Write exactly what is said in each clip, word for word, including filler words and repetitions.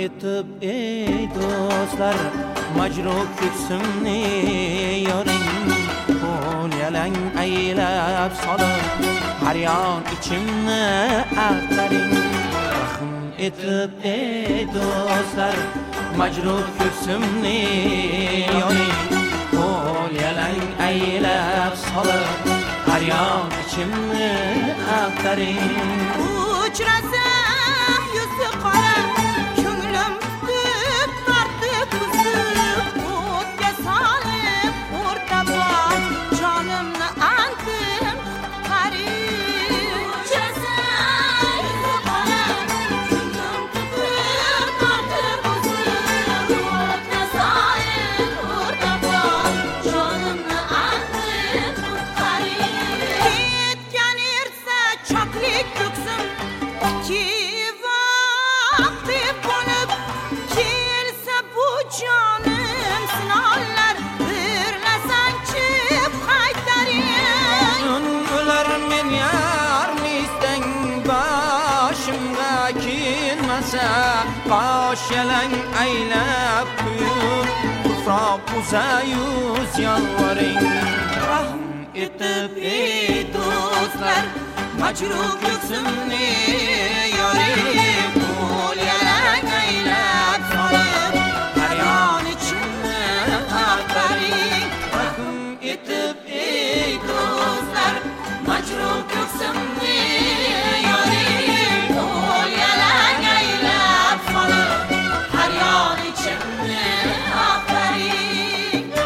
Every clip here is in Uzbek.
etib ey do'stlar majruh ko'ksimni yoring qo'l yalang aylab solib har yon ichimni ag'daring rahm etib ey do'stlar majruh ko'ksimni yoring qo'l yalang aylab solib har yon ichimni ag'daring uchrasam yuzi qora ko'nglim tutib tortib buzib o'tga solib o'rta bor jonimni antim qutqaring uchrasam yuzi qora ko'nglim tutib tortib buzib o'tga solib o'rta bor jonimni antim qutqaring ketgan ersa choklik ko'ksim ki vaqti bo'lib kelsa bu jonim sinovlar birlasangchi qaytaring o'lar men yarni istang boshimga kelmasa qosh yalang aylab quyib tuproq uzayuz yolvoring rahm etib ey do'stlar majruh ko'ksimni yoring qo'l yalang aylab solib har yon ichimni ag'daring rahm etib ey do'stlar majruh ko'ksimni yoring qo'l yalang aylab solib har yon ichimni ag'daring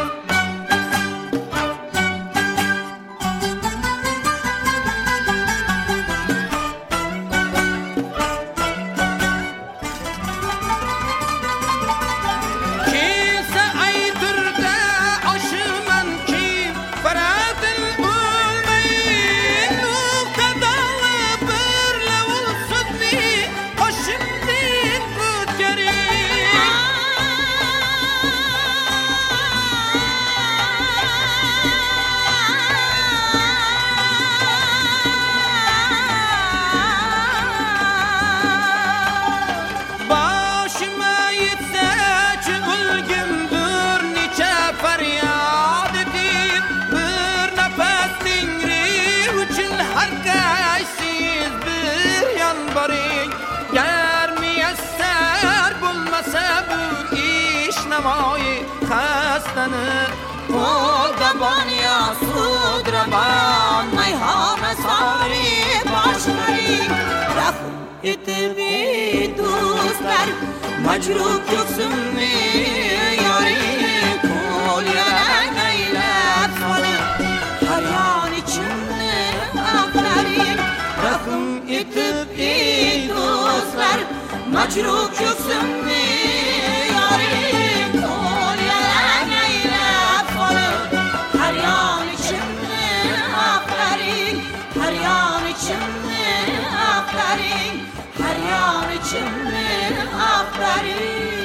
xastani qo'ldaban ya sudraban mayhona sori boshqaring rahm etib ey do'stlar majruh ko'ksimni yoring qo'l yalang aylab solib har yon ichimni ag'daring rahm etib ey do'stlar majruh ko'ksimni yoring qo'l yalang aylab solib har yon ichimni ag'daring har yon ichimni ag'daring har yon ichimni ag'daring